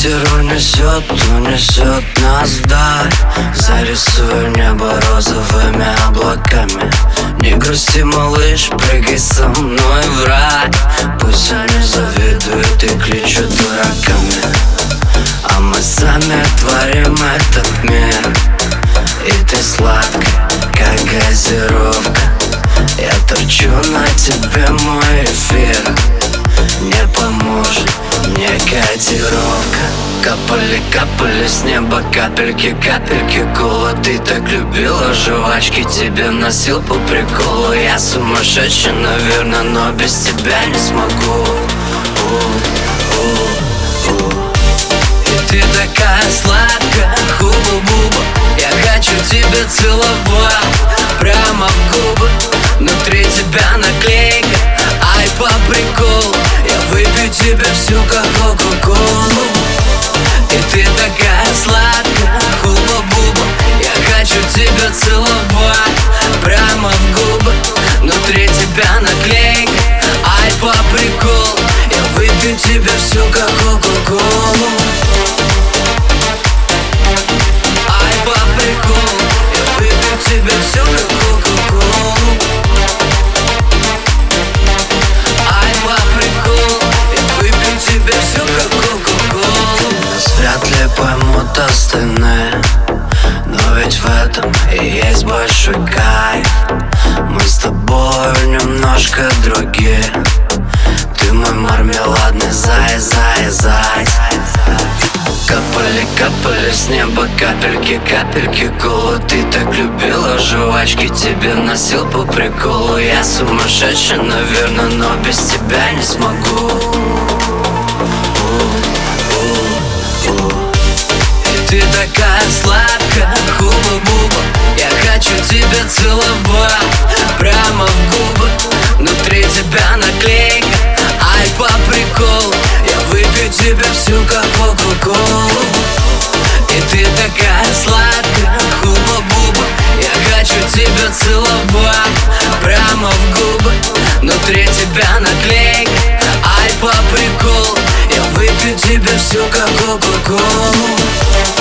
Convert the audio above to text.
Ветер унесет, унесет нас вдаль. Зарисую небо розовыми облаками. Не грусти, малыш, прыгай со мной в рай. Пусть они завидуют и кличут дураками, а мы сами творим этот мир. И ты сладкая, как газировка. Я торчу на тебе, мой эфир. Не поможет мне котировка. Капали, капали с неба капельки, капельки кола. Ты так любила жвачки, тебе носил по приколу. Я сумасшедший, наверное, но без тебя не смогу. И ты такая сладкая, хуба-буба. Я хочу тебя целовать прямо в губы. Внутри тебя наклейка, ай, по приколу. Я выпью тебя всю, как кока-колу. И ты такая сладкая, хуба-буба. Я хочу тебя целовать прямо в губы. Внутри тебя наклейка, ай, по приколу. Я выпью тебя всю, как кока-колу. Ай, по приколу. Я выпью тебя всю, как кока-колу. Вряд ли поймут остальные, но ведь в этом и есть большой кайф. Мы с тобой немножко другие. Ты мой мармеладный зай, зай, зай. Капали, капали с неба капельки, капельки кола. Ты так любила жвачки, тебе носил по приколу. Я сумасшедший, наверное, но без тебя не смогу. Ты такая сладкая, хуба-буба. Я хочу тебя целовать прямо в губы. Внутри тебя наклейка, ай, по приколу. Я выпью тебя всю, как кока-колу. И ты такая сладкая, хуба-буба. Я хочу тебя целовать прямо в губы. Внутри тебя наклейка, ай, по приколу. Я выпью тебя всю, как кока-колу.